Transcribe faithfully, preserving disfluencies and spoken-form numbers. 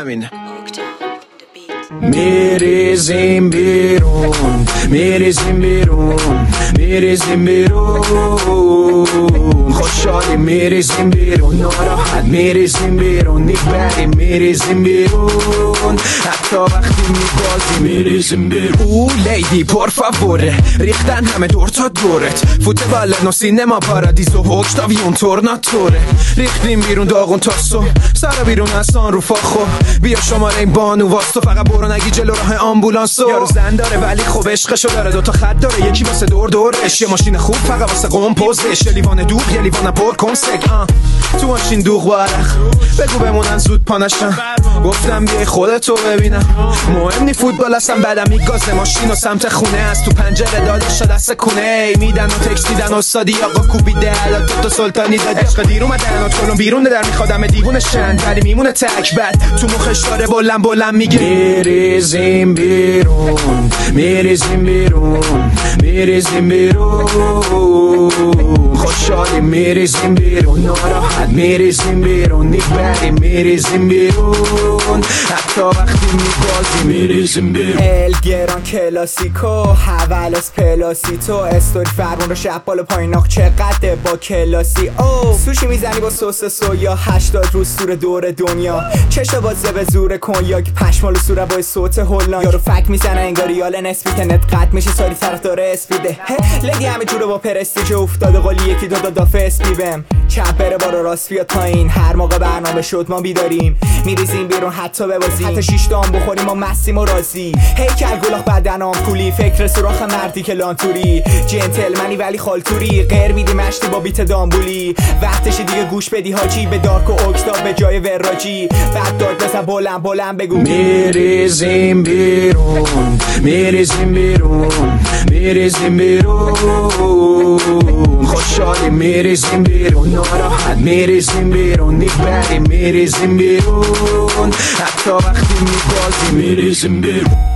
همینه. میریزیم بیرون میریزیم بیرون میریزیم بیرون خوشحالی میریزیم بیرون ناراحت میریزیم بیرون میبریم میریزیم بیرون حتی وقتی میبازیم میریزیم بیرون. او لیدی پر فاوره ریختن همه دور تا دورت فوتبال نو سینما پارادیزو هوکتاویون تورناتوره ریختیم بیرون داغون تا صبح سر بیرون اصلا رو فاخو بیا شماره این بانو واسطو فقط برو نگی جلو راه آمبولانسو. یارو زن داره ولی خب عشقشو داره دوتا خط داره یکی واسه دور دورش یه ماشین خوب فقط واسه قمپوزش یه لیوان دوغ یه لیوان پر کنسک تو ماشین دوغ و عرق بگو بمونن زود پانشن گفتم بیای خودتو ببینم مهم نی فوتبال اصلا بعدم میگاز ماشین و سمت خونه از تو پنجره داداش دست کونه میدن و تکس میدن استادی آقا کوبیده الان تو سلطانی داد عشق دیر اومدن و چلون بیرون در میخوادم دیوونه شن ولی میمونه تک بعد تو مخش داره بلند بلند میگه میریزیم بیرون میریزیم بیرون میریزیم بیرون خوشحالی میریزیم بیرون ناراحت میریزیم بیرون میبریم میریزیم بیرون حتی وقتی میبازیم میریزیم بیرون. الگران کلاسیکو حول از پلاسیتو استوری فرمون رو شب بالا پایین آخ چقدر با کلاسی او سوشی میزنی با سس سویا هشتاد روز سور دور دنیا چشم بازه به زور کنیاک پشمالو سوره با صوت هلند یارو فک میزنه انگاری یال نسبی که نت قد میشه ساری طرف داره اسپیده لدی همه جوره با پرستیج افتاده قولی یکی دو دادا فس بیبم چپ بره بارو راست بیاد پایین هر موقع برنامه شد ما بیداریم میریزیم بیرون حتی ببازیم حتی شیش دام بخوریم ما مستیم و راضی هیکل گلاخ بدن آمپولی فکر سراخ مردی که لانتوری جنتلمنی ولی خالتوری غیر میدی مشتی با بیت دامبولی وقتش دیگه گوش بدی حاجی به دارک و اکتاب به جای وراجی بعد داد بزن بلند بلند بگو میریزیم بیرون میریزیم بیرون میریزیم بیرون خوشحالی میریزیم بیرون ناراحت میریزیم بیرون میبریم میریزیم بیرون حتی وقتی میبازیم میریزیم بیرون.